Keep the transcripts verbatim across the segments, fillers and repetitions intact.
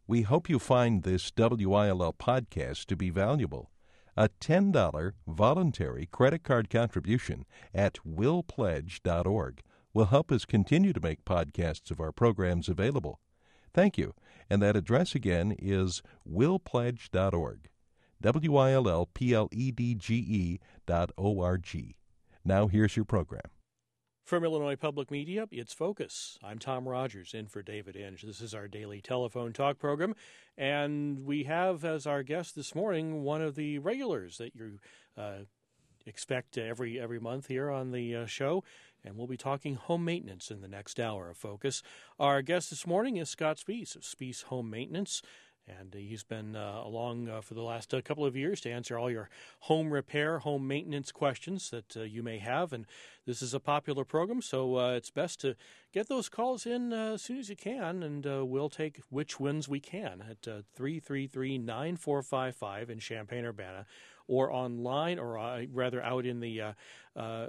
We hope you find this W I L L podcast to be valuable. A ten dollars voluntary credit card contribution at will pledge dot org will help us continue to make podcasts of our programs available. Thank you. And that address again is will pledge dot org. W I L L P L E D G E dot O R G. Now here's your program. From Illinois Public Media, it's Focus. I'm Tom Rogers, in for David Inge. This is our daily telephone talk program, and we have as our guest this morning one of the regulars that you uh, expect every every month here on the uh, show, and we'll be talking home maintenance in the next hour of Focus. Our guest this morning is Scott Spees of Spees Home Maintenance. And he's been uh, along uh, for the last uh, couple of years to answer all your home repair, home maintenance questions that uh, you may have. And this is a popular program, so uh, it's best to get those calls in uh, as soon as you can, and uh, we'll take which ones we can at uh, three three three, nine four five five in Champaign-Urbana, or online, or uh, rather out in the uh, uh,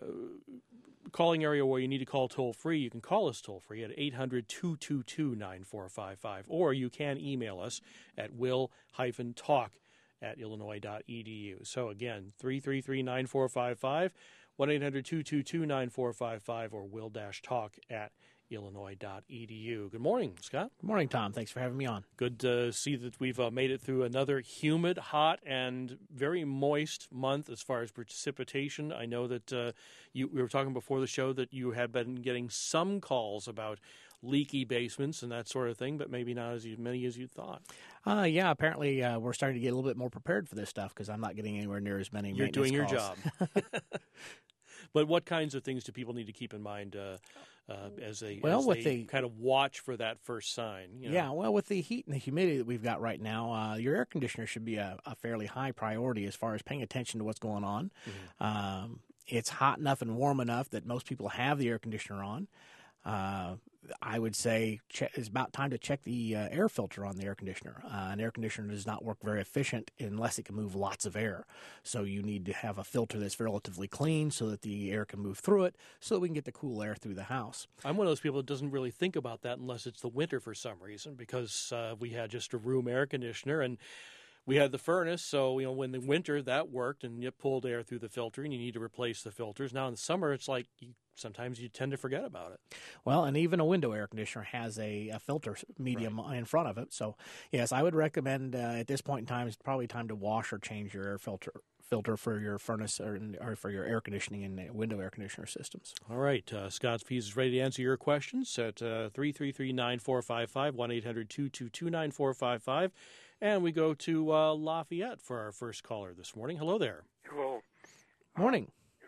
calling area where you need to call toll-free. You can call us toll-free at eight hundred, two two two, nine four five five, or you can email us at will talk at illinois dot e d u. So again, three three three, nine four five five, one eight hundred, two two two, nine four five five, or will talk at illinois dot e d u. Good morning, Scott. Good morning, Tom. Thanks for having me on. Good to see that we've uh, made it through another humid, hot, and very moist month as far as precipitation. I know that uh, you, we were talking before the show that you had been getting some calls about leaky basements and that sort of thing, but maybe not as many as you thought. Uh, yeah, apparently uh, we're starting to get a little bit more prepared for this stuff because I'm not getting anywhere near as many You're maintenance doing your calls. job. But what kinds of things do people need to keep in mind uh, uh, as they, well, as with they the, kind of watch for that first sign? You know? Yeah, well, with the heat and the humidity that we've got right now, uh, your air conditioner should be a, a fairly high priority as far as paying attention to what's going on. Mm-hmm. Um, it's hot enough and warm enough that most people have the air conditioner on. Uh, I would say che- it's about time to check the uh, air filter on the air conditioner. Uh, an air conditioner does not work very efficient unless it can move lots of air. So you need to have a filter that's relatively clean so that the air can move through it so that we can get the cool air through the house. I'm one of those people that doesn't really think about that unless it's the winter for some reason, because uh, we had just a room air conditioner and we had the furnace, so you know when the winter that worked and it pulled air through the filter, and you need to replace the filters. Now in the summer, it's like you, sometimes you tend to forget about it. Well, and even a window air conditioner has a, a filter medium right in front of it. So yes, I would recommend uh, at this point in time it's probably time to wash or change your air filter filter for your furnace or, or for your air conditioning and window air conditioner systems. All right, uh, Scott Spees is ready to answer your questions at uh, three three three, nine four five five, one eight hundred, two two two, nine four five five. And we go to uh, Lafayette for our first caller this morning. Hello there. Hello. Morning.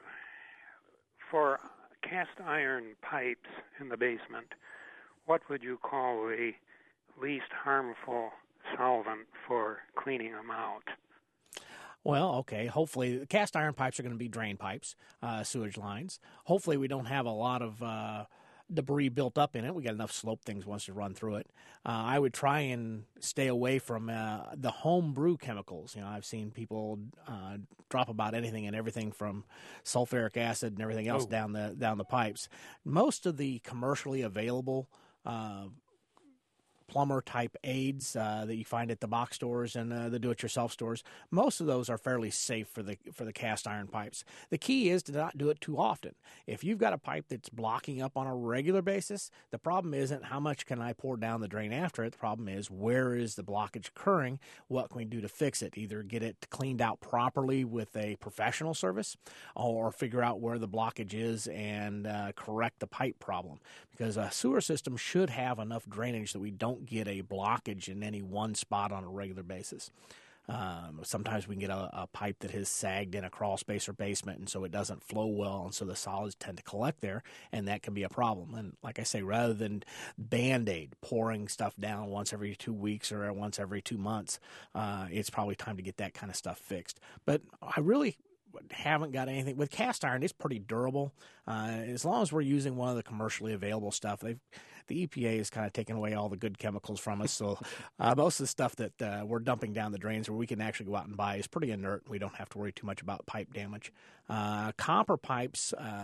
For cast iron pipes in the basement, what would you call the least harmful solvent for cleaning them out? Well, okay, hopefully the cast iron pipes are going to be drain pipes, uh, sewage lines. Hopefully we don't have a lot of uh, debris built up in it. We got enough slope things once to run through it. Uh, I would try and stay away from uh, the home brew chemicals. You know, I've seen people uh, drop about anything and everything from sulfuric acid and everything else oh. down the down the pipes. Most of the commercially available uh, plumber-type aids uh, that you find at the box stores and uh, the do-it-yourself stores, most of those are fairly safe for the for the cast iron pipes. The key is to not do it too often. If you've got a pipe that's blocking up on a regular basis, the problem isn't how much can I pour down the drain after it. The problem is where is the blockage occurring? What can we do to fix it? Either get it cleaned out properly with a professional service or figure out where the blockage is and uh, correct the pipe problem. Because a sewer system should have enough drainage that we don't get a blockage in any one spot on a regular basis. Um, sometimes we can get a, a pipe that has sagged in a crawl space or basement, and so it doesn't flow well, and so the solids tend to collect there, and that can be a problem. And like I say, rather than Band-Aid, pouring stuff down once every two weeks or once every two months, uh, it's probably time to get that kind of stuff fixed. But I really haven't got anything with cast iron. It's pretty durable uh, as long as we're using one of the commercially available stuff. They've the E P A has kind of taken away all the good chemicals from us, so uh, most of the stuff that uh, we're dumping down the drains where we can actually go out and buy is pretty inert. We don't have to worry too much about pipe damage. Uh, copper pipes, uh,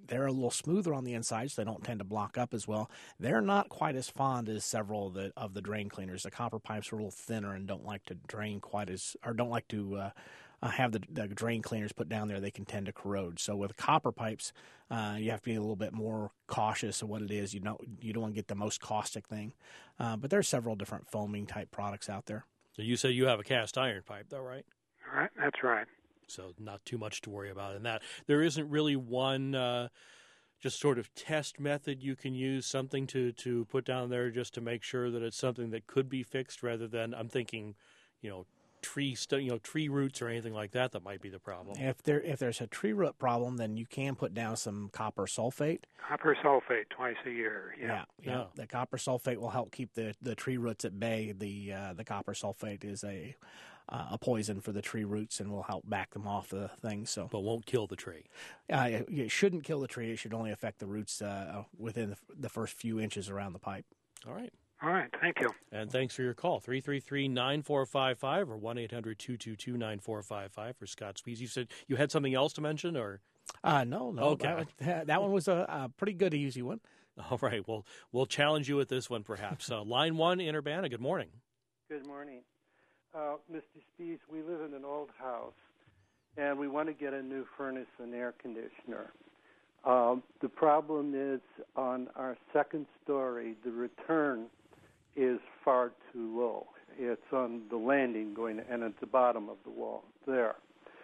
they're a little smoother on the inside, so they don't tend to block up as well. They're not quite as fond as several of the of the drain cleaners. The copper pipes are a little thinner and don't like to drain quite as, or don't like to uh, uh, have the, the drain cleaners put down there. They can tend to corrode. So with copper pipes, uh, you have to be a little bit more cautious of what it is. You know, you don't want to get the most caustic thing. Uh, but there's several different foaming type products out there. So you say you have a cast iron pipe, though, right? Right, that's right. So not too much to worry about in that. There isn't really one uh, just sort of test method you can use, something to, to put down there just to make sure that it's something that could be fixed rather than, I'm thinking, you know, tree stu- you know, tree roots or anything like that that might be the problem. If there if there's a tree root problem, then you can put down some copper sulfate. Copper sulfate twice a year. Yeah, yeah. yeah. Yeah. The copper sulfate will help keep the, the tree roots at bay. The uh, the copper sulfate is a uh, a poison for the tree roots and will help back them off the thing. So, but won't kill the tree. Uh, it, it shouldn't kill the tree. It should only affect the roots uh, within the, the first few inches around the pipe. All right. All right, thank you. And thanks for your call, three three three, nine four five five or one eight hundred, two two two, nine four five five for Scott Spies. You said you had something else to mention, or? Uh, no, no. Okay. That, that one was a, a pretty good, easy one. All right, well, we'll challenge you with this one, perhaps. Uh, line one in Urbana, good morning. Good morning. Uh, Mister Spies, we live in an old house, and we want to get a new furnace and air conditioner. Um, the problem is on our second story, the return is far too low. It's on the landing going, and at the bottom of the wall there.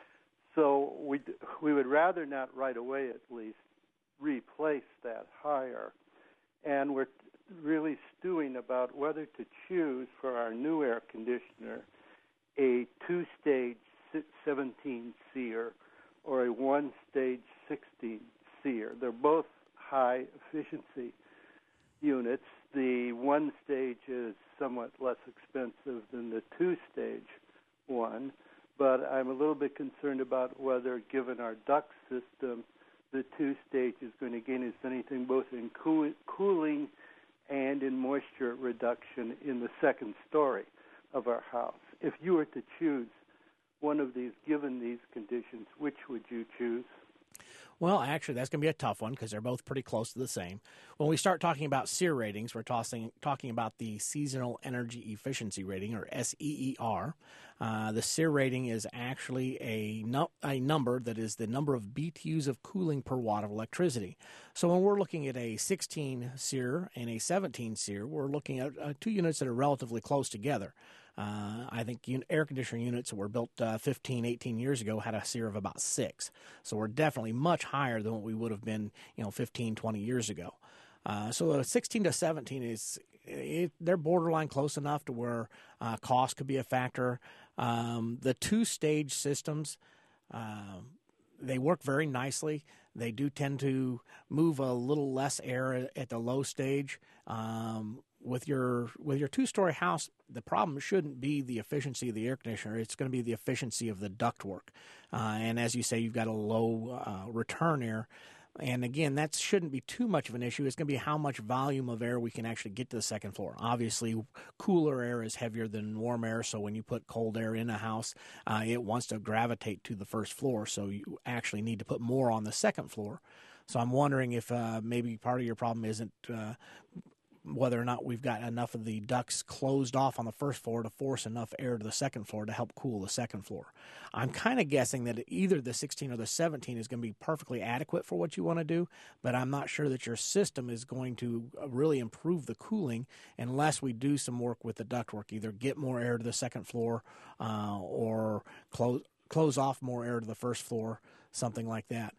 So we we would rather not right away, at least, replace that higher. And we're really stewing about whether to choose for our new air conditioner a two-stage seventeen SEER or a one-stage sixteen SEER. They're both high efficiency units. The one stage is somewhat less expensive than the two-stage one, but I'm a little bit concerned about whether, given our duct system, the two-stage is going to gain us anything both in cool- cooling and in moisture reduction in the second story of our house. If you were to choose one of these, given these conditions, which would you choose? Well, actually, that's going to be a tough one because they're both pretty close to the same. When we start talking about SEER ratings, we're tossing, talking about the Seasonal Energy Efficiency Rating, or S E E R. Uh, the SEER rating is actually a, no, a number that is the number of B T Us of cooling per watt of electricity. So when we're looking at a sixteen SEER and a seventeen SEER, we're looking at uh, two units that are relatively close together. Uh, I think un- air conditioner units that were built uh, fifteen, eighteen years ago had a SEER of about six. So we're definitely much higher than what we would have been, you know, fifteen, twenty years ago. Uh, so a sixteen to seventeen is, it, they're borderline close enough to where uh, cost could be a factor. Um, the two-stage systems, uh, they work very nicely. They do tend to move a little less air at the low stage. Um, With your with your two-story house, the problem shouldn't be the efficiency of the air conditioner. It's going to be the efficiency of the ductwork. Uh, and as you say, you've got a low uh, return air. And again, that shouldn't be too much of an issue. It's going to be how much volume of air we can actually get to the second floor. Obviously, cooler air is heavier than warm air, so when you put cold air in a house, uh, it wants to gravitate to the first floor, so you actually need to put more on the second floor. So I'm wondering if uh, maybe part of your problem isn't uh, whether or not we've got enough of the ducts closed off on the first floor to force enough air to the second floor to help cool the second floor. I'm kind of guessing that either the sixteen or the seventeen is going to be perfectly adequate for what you want to do, but I'm not sure that your system is going to really improve the cooling unless we do some work with the ductwork, either get more air to the second floor uh, or close close off more air to the first floor, something like that.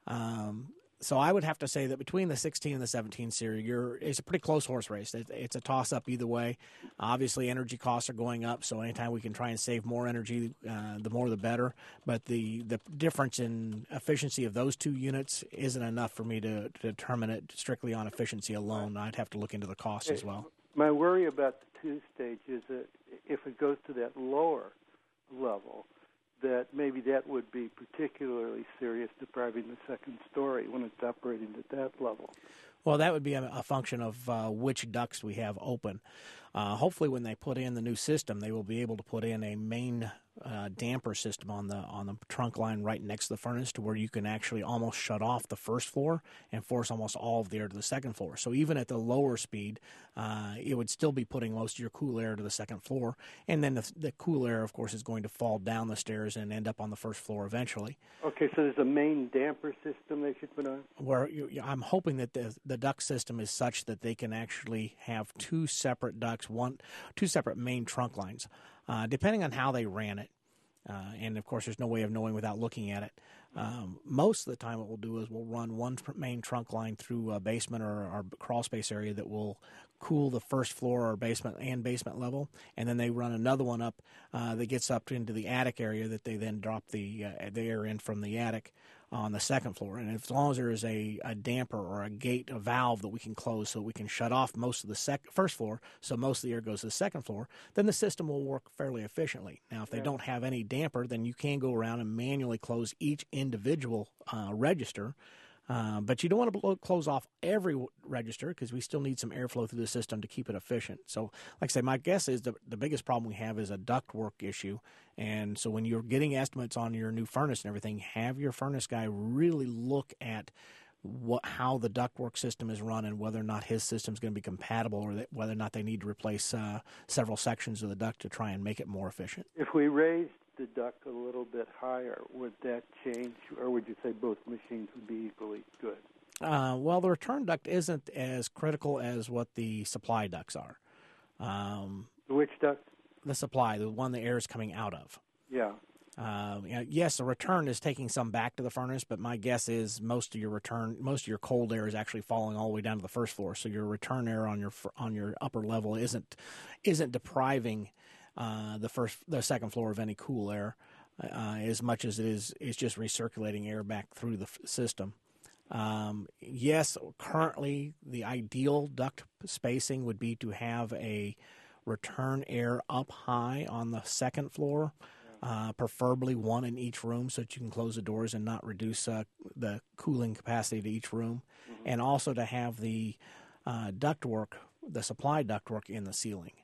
Um, So I would have to say that between the sixteen and the seventeen SEER, you're, it's a pretty close horse race. It, it's a toss-up either way. Obviously, energy costs are going up, so anytime we can try and save more energy, uh, the more the better. But the, the difference in efficiency of those two units isn't enough for me to, to determine it strictly on efficiency alone. I'd have to look into the cost as well. My worry about the two-stage is that if it goes to that lower level, that maybe that would be particularly serious, depriving the second story when it's operating at that level. Well, that would be a, a function of uh, which ducts we have open. Uh, hopefully when they put in the new system, they will be able to put in a main uh, damper system on the on the trunk line right next to the furnace, to where you can actually almost shut off the first floor and force almost all of the air to the second floor. So even at the lower speed, uh, it would still be putting most of your cool air to the second floor, and then the, the cool air, of course, is going to fall down the stairs and end up on the first floor eventually. Okay, so there's a main damper system they should put on? Where you, I'm hoping that the the duct system is such that they can actually have two separate ducts, one two separate main trunk lines. Uh, depending on how they ran it, uh, and of course there's no way of knowing without looking at it. Um, most of the time what we'll do is we'll run one tr- main trunk line through a basement or our crawl space area that will cool the first floor or basement and basement level, and then they run another one up uh, that gets up into the attic area that they then drop the, uh, the air in from the attic on the second floor. And as long as there is a, a damper or a gate, a valve that we can close so we can shut off most of the sec- first floor, so most of the air goes to the second floor, then the system will work fairly efficiently. Now, if they yeah. don't have any damper, then you can go around and manually close each individual uh, register. Uh, but you don't want to blow, close off every register, because we still need some airflow through the system to keep it efficient. So, like I say, my guess is the, the biggest problem we have is a ductwork issue. And so when you're getting estimates on your new furnace and everything, have your furnace guy really look at what how the ductwork system is run and whether or not his system is going to be compatible, or that, whether or not they need to replace uh, several sections of the duct to try and make it more efficient. If we raised the duct a little bit higher, would that change, or would you say both machines would be equally good? Uh, well, the return duct isn't as critical as what the supply ducts are. Um, Which duct? The supply, the one the air is coming out of. Yeah. Uh, yes, the return is taking some back to the furnace, but my guess is most of your return, most of your cold air is actually falling all the way down to the first floor. So your return air on your on your upper level isn't isn't depriving Uh, the first, the second floor of any cool air, uh, as much as it is, is just recirculating air back through the f- system. Um, yes, currently the ideal duct spacing would be to have a return air up high on the second floor, uh, preferably one in each room, so that you can close the doors and not reduce uh, the cooling capacity to each room, mm-hmm. and also to have the uh, ductwork, the supply ductwork in the ceiling.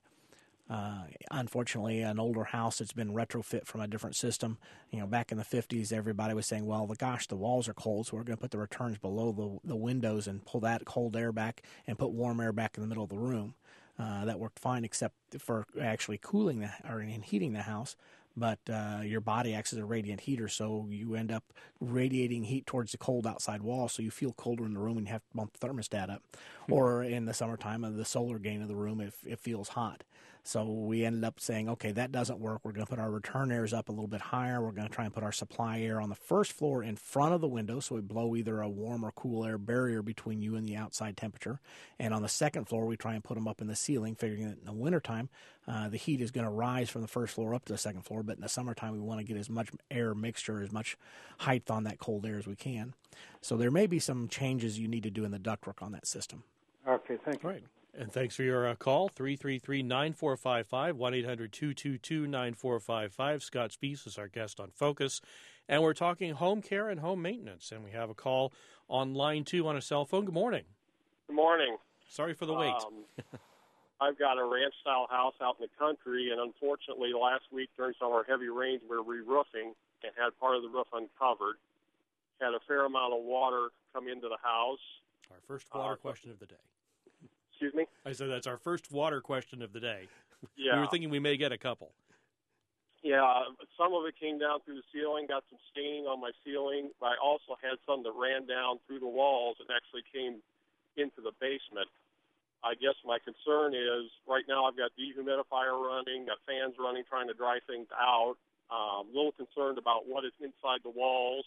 Uh, unfortunately, an older house that's been retrofit from a different system, you know, back in the fifties, everybody was saying, well, the gosh, the walls are cold, so we're going to put the returns below the, the windows and pull that cold air back and put warm air back in the middle of the room. Uh, that worked fine, except for actually cooling the, or heating the house. But uh, your body acts as a radiant heater, so you end up radiating heat towards the cold outside wall, so you feel colder in the room and you have to bump the thermostat up. Mm-hmm. Or in the summertime, of the solar gain of the room, it, it feels hot. So we ended up saying, okay, that doesn't work. We're going to put our return airs up a little bit higher. We're going to try and put our supply air on the first floor in front of the window, so we blow either a warm or cool air barrier between you and the outside temperature. And on the second floor, we try and put them up in the ceiling, figuring that in the wintertime, uh, the heat is going to rise from the first floor up to the second floor. But in the summertime, we want to get as much air mixture, as much height on that cold air as we can. So there may be some changes you need to do in the ductwork on that system. Okay, thank you. All right. And thanks for your uh, call, three three three, nine four five five, one eight hundred, two two two, nine four five five. Scott Spiess is our guest on Focus, and we're talking home care and home maintenance. And we have a call on line two on a cell phone. Good morning. Good morning. Sorry for the wait. Um, I've got a ranch-style house out in the country, and unfortunately last week during some of our heavy rains, we were re-roofing and had part of the roof uncovered. Had a fair amount of water come into the house. Our first water uh, question of the day. Excuse me? I said that's our first water question of the day. Yeah. We were thinking we may get a couple. Yeah, some of it came down through the ceiling, got some staining on my ceiling, but I also had some that ran down through the walls and actually came into the basement. I guess my concern is right now I've got dehumidifier running, got fans running, trying to dry things out. Um, a little concerned about what is inside the walls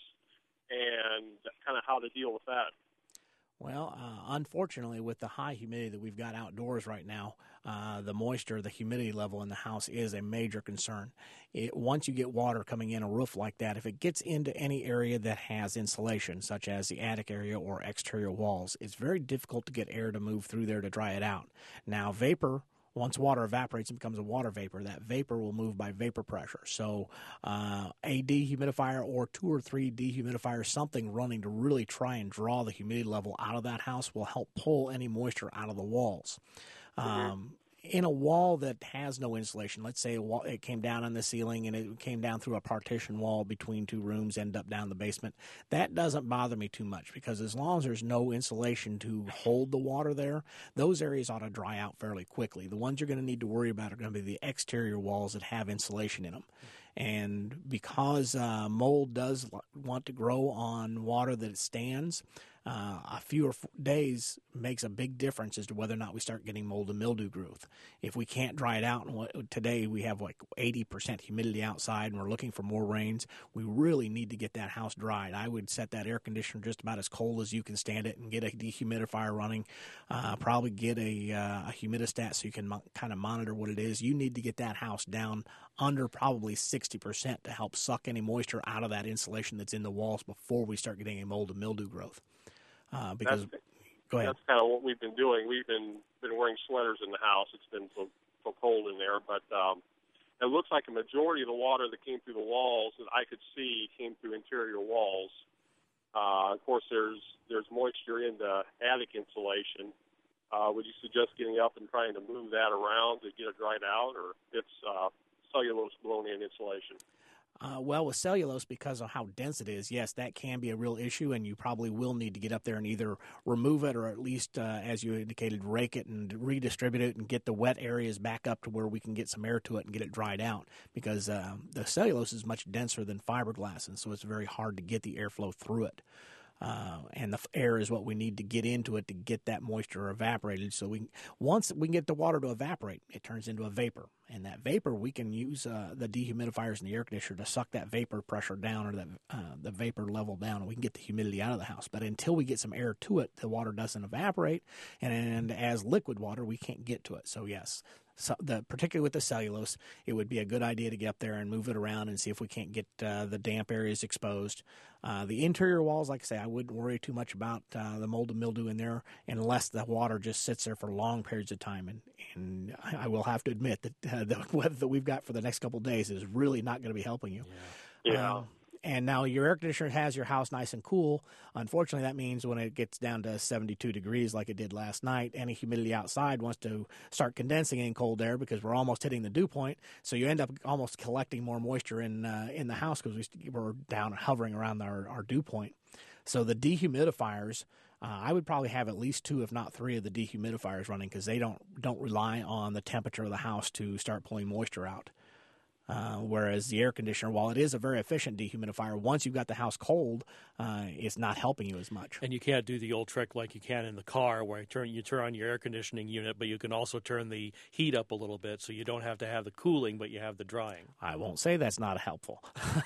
and kind of how to deal with that. Well, uh, unfortunately, with the high humidity that we've got outdoors right now, uh, the moisture, the humidity level in the house is a major concern. It, once you get water coming in a roof like that, if it gets into any area that has insulation, such as the attic area or exterior walls, it's very difficult to get air to move through there to dry it out. Now, vapor, once water evaporates and becomes a water vapor, that vapor will move by vapor pressure. So uh, a dehumidifier or two or three dehumidifiers, something running to really try and draw the humidity level out of that house will help pull any moisture out of the walls. Um, in a wall that has no insulation, let's say a wall, it came down on the ceiling and it came down through a partition wall between two rooms, end up down the basement, that doesn't bother me too much because as long as there's no insulation to hold the water there, those areas ought to dry out fairly quickly. The ones you're going to need to worry about are going to be the exterior walls that have insulation in them. And because uh, mold does want to grow on water that it stands, uh, a fewer f- days makes a big difference as to whether or not we start getting mold and mildew growth. If we can't dry it out, and what, today we have like eighty percent humidity outside and we're looking for more rains, we really need to get that house dried. I would set that air conditioner just about as cold as you can stand it and get a dehumidifier running, uh, probably get a, uh, a humidistat so you can mo- kind of monitor what it is. You need to get that house down under probably sixty percent to help suck any moisture out of that insulation that's in the walls before we start getting a mold and mildew growth. Uh, because, that's, go ahead. That's kind of what we've been doing. We've been been wearing sweaters in the house. It's been so, so cold in there. But um, it looks like a majority of the water that came through the walls that I could see came through interior walls. Uh, of course, there's there's moisture in the attic insulation. Uh, would you suggest getting up and trying to move that around to get it dried out, or it's uh, cellulose blown-in insulation? Uh, well, with cellulose, because of how dense it is, yes, that can be a real issue, and you probably will need to get up there and either remove it or at least, uh, as you indicated, rake it and redistribute it and get the wet areas back up to where we can get some air to it and get it dried out, because uh, the cellulose is much denser than fiberglass, and so it's very hard to get the airflow through it. Uh, and the air is what we need to get into it to get that moisture evaporated. So we, once we can get the water to evaporate, it turns into a vapor. And that vapor, we can use uh, the dehumidifiers and the air conditioner to suck that vapor pressure down, or that uh, the vapor level down, and we can get the humidity out of the house. But until we get some air to it, the water doesn't evaporate. And, and as liquid water, we can't get to it. So yes, so the, particularly with the cellulose, it would be a good idea to get up there and move it around and see if we can't get uh, the damp areas exposed. Uh, the interior walls, like I say, I wouldn't worry too much about uh, the mold and mildew in there unless the water just sits there for long periods of time. And, and I will have to admit that uh, the weather that we've got for the next couple of days is really not going to be helping you. Yeah. yeah. Um, And now your air conditioner has your house nice and cool. Unfortunately, that means when it gets down to seventy-two degrees like it did last night, any humidity outside wants to start condensing in cold air because we're almost hitting the dew point. So you end up almost collecting more moisture in uh, in the house because we, we're down hovering around our, our dew point. So the dehumidifiers, uh, I would probably have at least two, if not three, of the dehumidifiers running because they don't don't rely on the temperature of the house to start pulling moisture out. Uh, whereas the air conditioner, while it is a very efficient dehumidifier, once you've got the house cold, uh, it's not helping you as much. And you can't do the old trick like you can in the car where you turn, you turn on your air conditioning unit, but you can also turn the heat up a little bit so you don't have to have the cooling, but you have the drying. I won't say that's not helpful.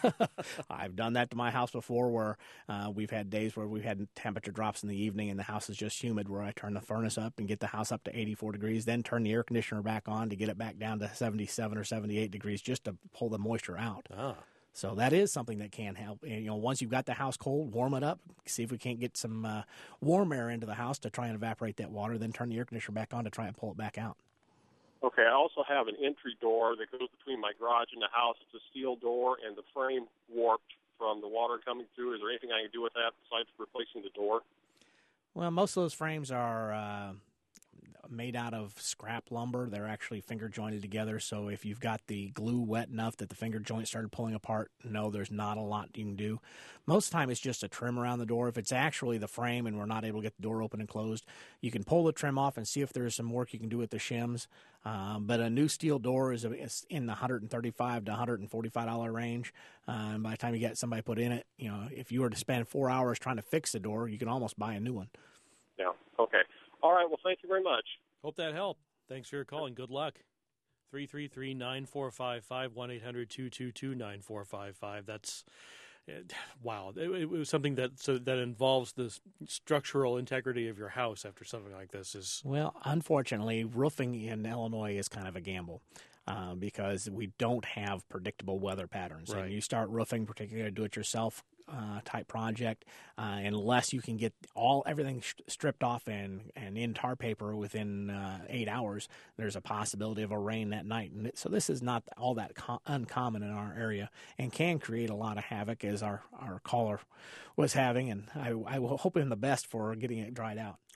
I've done that to my house before where uh, we've had days where we've had temperature drops in the evening and the house is just humid, where I turn the furnace up and get the house up to eighty-four degrees, then turn the air conditioner back on to get it back down to seventy-seven or seventy-eight degrees just to pull the moisture out. Ah. So that is something that can help. And, you know, once you've got the house cold, warm it up. See if we can't get some uh, warm air into the house to try and evaporate that water. Then turn the air conditioner back on to try and pull it back out. Okay, I also have an entry door that goes between my garage and the house. It's a steel door, and the frame warped from the water coming through. Is there anything I can do with that besides replacing the door? Well, most of those frames are uh, made out of scrap lumber. They're actually finger jointed together. So if you've got the glue wet enough that the finger joint started pulling apart, no, there's not a lot you can do. Most of the time it's just a trim around the door. If it's actually the frame and we're not able to get the door open and closed, you can pull the trim off and see if there's some work you can do with the shims. Um, but a new steel door is, a, is in the one hundred thirty-five to one hundred forty-five dollars range. Uh, and by the time you get somebody put in it, you know, if you were to spend four hours trying to fix the door, you can almost buy a new one. Yeah, okay. All right, well, thank you very much. Hope that helped. Thanks for your call and good luck. three three three, nine four five five, one eight hundred, two two two, nine four five five. That's, uh, wow. It, it was something that so that involves the structural integrity of your house after something like this. is. Well, unfortunately, roofing in Illinois is kind of a gamble. Uh, because we don't have predictable weather patterns. Right. And you start roofing, particularly a do-it-yourself uh, type project, uh, unless you can get all everything sh- stripped off and, and in tar paper within uh, eight hours, there's a possibility of a rain that night. And it, so this is not all that com- uncommon in our area and can create a lot of havoc, as our, our caller was having. And I, I will hope him the best for getting it dried out.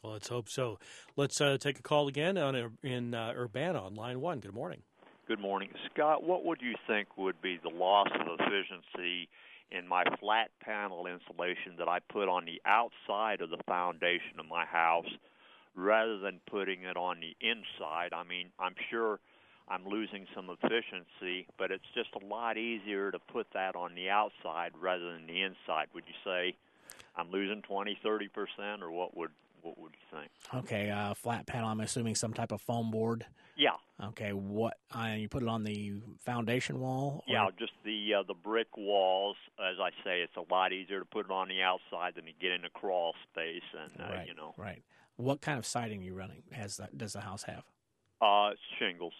Well, let's hope so. Let's uh, take a call again on in uh, Urbana on line one. Good morning. Good morning. Scott, what would you think would be the loss of efficiency in my flat panel insulation that I put on the outside of the foundation of my house rather than putting it on the inside? I mean, I'm sure I'm losing some efficiency, but it's just a lot easier to put that on the outside rather than the inside. Would you say I'm losing twenty, thirty percent, or what would what would you think? Okay, uh, flat panel, I'm assuming some type of foam board. Yeah. Okay, what, uh, you put it on the foundation wall? Or? Yeah, just the uh, the brick walls. As I say, it's a lot easier to put it on the outside than to get in the crawl space, and uh, right, you know. Right. What kind of siding are you running? Has that, does the house have? Uh, shingles.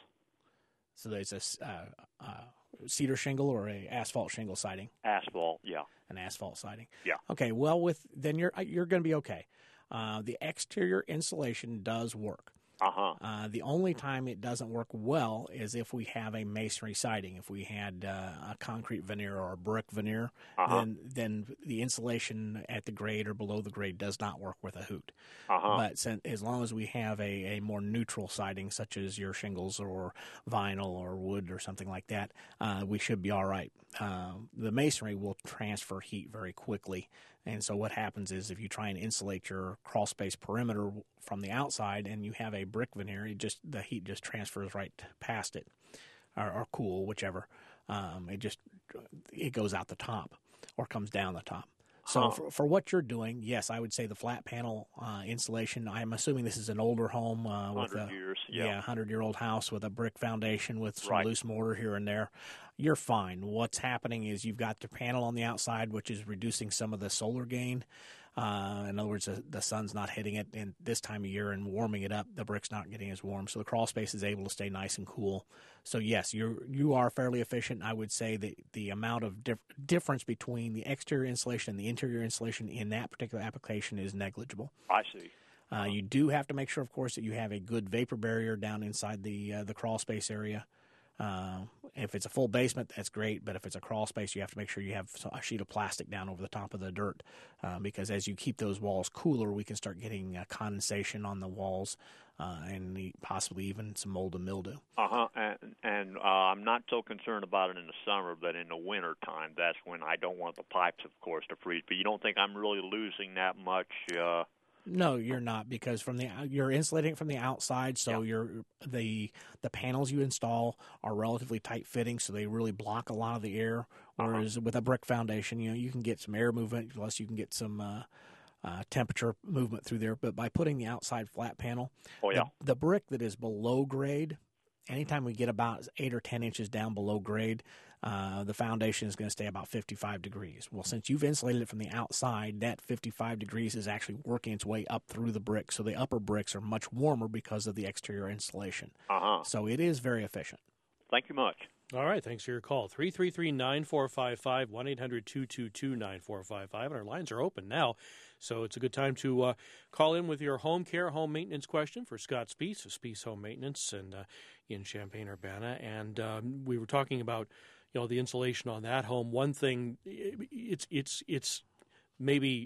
So there's a uh, uh, cedar shingle or a asphalt shingle siding? Asphalt, yeah. An asphalt siding. Yeah. Okay. Well, with then you're you're going to be okay. Uh, the exterior insulation does work. Uh-huh. Uh, the only time it doesn't work well is if we have a masonry siding. If we had uh, a concrete veneer or a brick veneer, uh-huh. then then the insulation at the grade or below the grade does not work with a hoot. Uh-huh. But since, as long as we have a, a more neutral siding, such as your shingles or vinyl or wood or something like that, uh, we should be all right. Uh, the masonry will transfer heat very quickly. And so what happens is if you try and insulate your crawl space perimeter from the outside and you have a brick veneer, it just the heat just transfers right past it, or, or cool, whichever. Um, it just it goes out the top or comes down the top. So huh. for, for what you're doing, yes, I would say the flat panel uh, insulation. I'm assuming this is an older home uh, with a years, yeah, yeah, hundred-year-old house with a brick foundation with some right. loose mortar here and there. You're fine. What's happening is you've got the panel on the outside, which is reducing some of the solar gain. Uh, in other words, the, the sun's not hitting it in this time of year and warming it up. The brick's not getting as warm, so the crawl space is able to stay nice and cool. So yes, you you are fairly efficient. I would say that the amount of dif- difference between the exterior insulation and the interior insulation in that particular application is negligible. I see. Uh, you do have to make sure, of course, that you have a good vapor barrier down inside the uh, the crawl space area. Uh, if it's a full basement, that's great. But if it's a crawl space, you have to make sure you have a sheet of plastic down over the top of the dirt, uh, because as you keep those walls cooler, we can start getting uh, condensation on the walls uh, and the, possibly even some mold and mildew. Uh-huh. And, and uh, I'm not so concerned about it in the summer, but in the winter time, that's when I don't want the pipes, of course, to freeze. But you don't think I'm really losing that much? Uh... No, you're not, because from the you're insulating it from the outside, so yeah. you're the the panels you install are relatively tight fitting, so they really block a lot of the air. Whereas uh-huh. with a brick foundation, you know, you can get some air movement, plus you can get some uh, uh, temperature movement through there. But by putting the outside flat panel, oh yeah, the, the brick that is below grade, anytime we get about eight or ten inches down below grade, uh, the foundation is going to stay about fifty-five degrees. Well, since you've insulated it from the outside, that fifty-five degrees is actually working its way up through the brick. So the upper bricks are much warmer because of the exterior insulation. Uh-huh. So it is very efficient. Thank you much. All right, thanks for your call. three three three, nine four five five, one eight hundred, two two two, nine four five five. And our lines are open now, so it's a good time to uh, call in with your home care, home maintenance question for Scott Spiess of Spiess Home Maintenance and uh, in Champaign-Urbana. And um, we were talking about, you know, the insulation on that home. One thing, it's it's it's maybe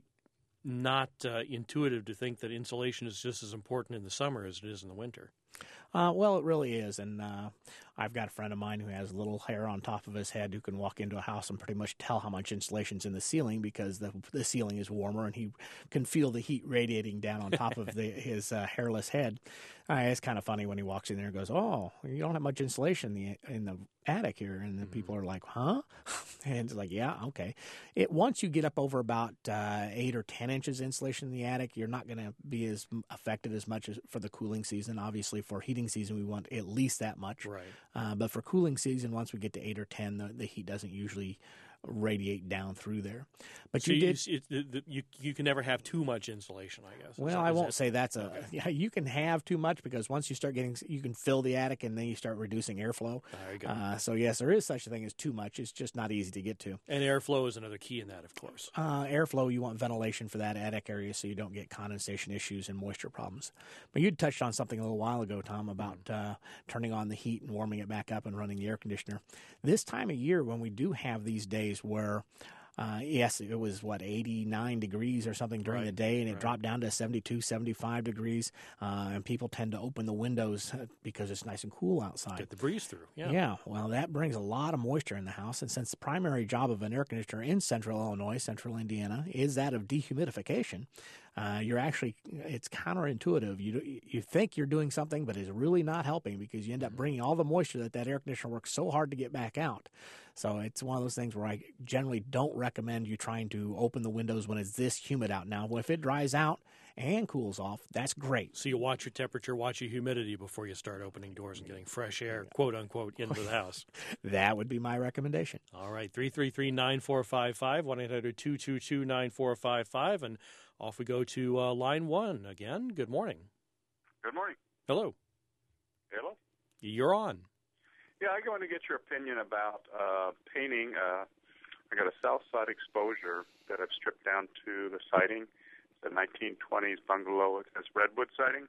not uh, intuitive to think that insulation is just as important in the summer as it is in the winter. Uh, well, it really is, and uh, I've got a friend of mine who has little hair on top of his head who can walk into a house and pretty much tell how much insulation's in the ceiling because the the ceiling is warmer, and he can feel the heat radiating down on top of the, his uh, hairless head. Uh, it's kind of funny when he walks in there and goes, "Oh, you don't have much insulation in the, in the attic here," and the mm-hmm. people are like, "Huh?" And it's like, "Yeah, okay." It once you get up over about uh, eight or ten inches insulation in the attic, you're not going to be as affected as much as for the cooling season. Obviously, for heating season, we want at least that much. Right. Uh, but for cooling season, once we get to eight or ten, the, the heat doesn't usually radiate down through there. But so you you, did. It, the, the, you you can never have too much insulation, I guess. Well, that, I won't that, say that's a. Okay. Yeah, you can have too much because once you start getting, you can fill the attic and then you start reducing airflow. There you go. Uh, so yes, there is such a thing as too much. It's just not easy to get to. And airflow is another key in that, of course. Uh, airflow, you want ventilation for that attic area so you don't get condensation issues and moisture problems. But you touched on something a little while ago, Tom, about uh, turning on the heat and warming it back up and running the air conditioner. This time of year when we do have these days where Uh, yes, it was, what, eighty-nine degrees or something during Right, the day, and it right. dropped down to seventy-two, seventy-five degrees. Uh, and people tend to open the windows because it's nice and cool outside. Get the breeze through. Yeah. Yeah, well, that brings a lot of moisture in the house. And since the primary job of an air conditioner in central Illinois, central Indiana, is that of dehumidification, uh, you're actually, it's counterintuitive. You you think you're doing something, but it's really not helping because you end up bringing all the moisture that that air conditioner works so hard to get back out. So it's one of those things where I generally don't recommend you trying to open the windows when it's this humid out. Now, if it dries out and cools off, that's great. So you watch your temperature, watch your humidity before you start opening doors and getting fresh air, quote unquote, into the house. That would be my recommendation. All right, three three three, nine four five five, one eight hundred, two two two, nine four five five, and off we go to uh, line one again. Good morning. Good morning. Hello. Hello? You're on. Yeah, I want to get your opinion about uh, painting. Uh, I got a south side exposure that I've stripped down to the siding. It's a nineteen twenties bungalow. It has redwood siding.